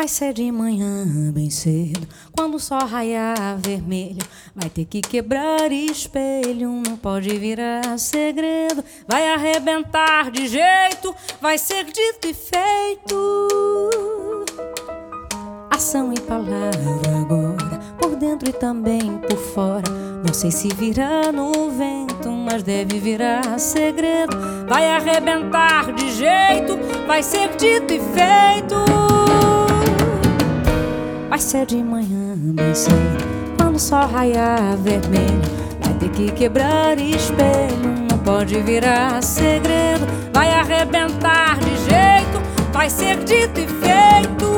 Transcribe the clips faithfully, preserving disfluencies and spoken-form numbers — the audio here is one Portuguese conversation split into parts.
Vai ser de manhã bem cedo, quando o sol raiar vermelho. Vai ter que quebrar espelho, não pode virar segredo. Vai arrebentar de jeito, vai ser dito e feito. Ação e palavra agora, por dentro e também por fora. Não sei se virá no vento, mas deve virar segredo. Vai arrebentar de jeito, vai ser dito e feito. Vai ser de manhã bem cedo, quando o sol raiar vermelho. Vai ter que quebrar espelho, não pode virar segredo. Vai arrebentar de jeito, vai ser dito e feito.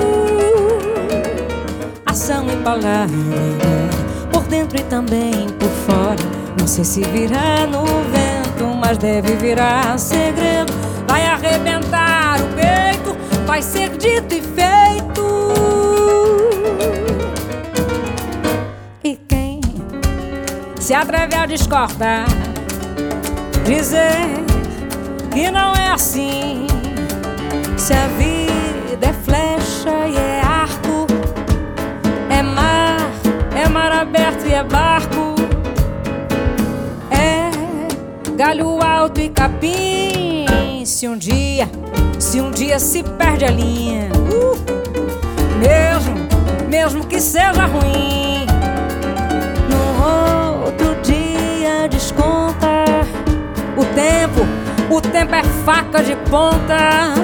Ação e palavra, por dentro e também por fora. Não sei se virá no vento, mas deve virar segredo. Vai arrebentar o peito, vai ser dito e feito. E quem se atreve a discordar, dizer que não é assim, se a vida é flecha e é arco, é mar, é mar aberto e é barco, é galho alto e capim. Se um dia, se um dia se perde a linha, uh, mesmo, mesmo que seja ruim, no outro dia desconta. O tempo, o tempo é faca de ponta,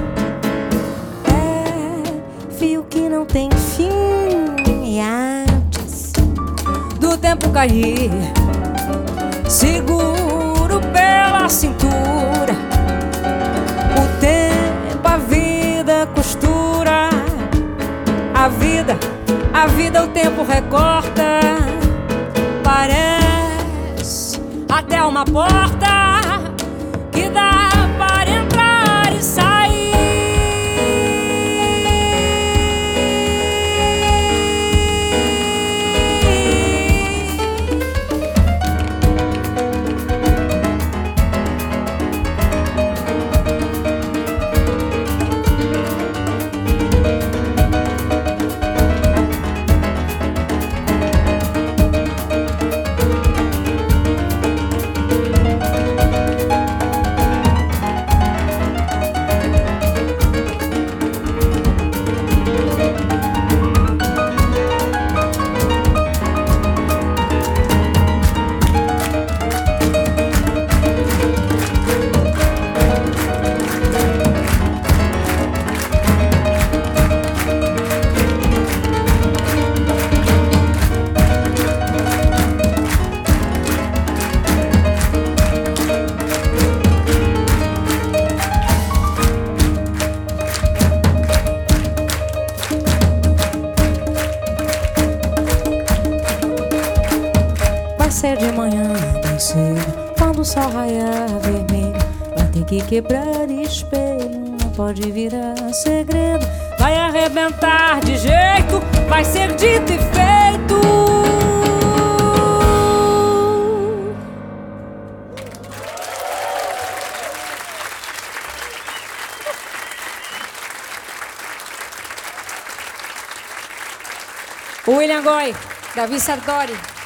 é fio que não tem fim. E antes do tempo cair, seguro pela cintura. O tempo, a vida costura. A vida, a vida o tempo recorta. Parece até uma porta que dá para entrar e sair. Vai ser de manhã bem cedo, quando o sol raiar vermelho. Vai ter que quebrar espelho, não pode virar segredo. Vai arrebentar de jeito, vai ser dito e feito. William Goy, Davi Sartori.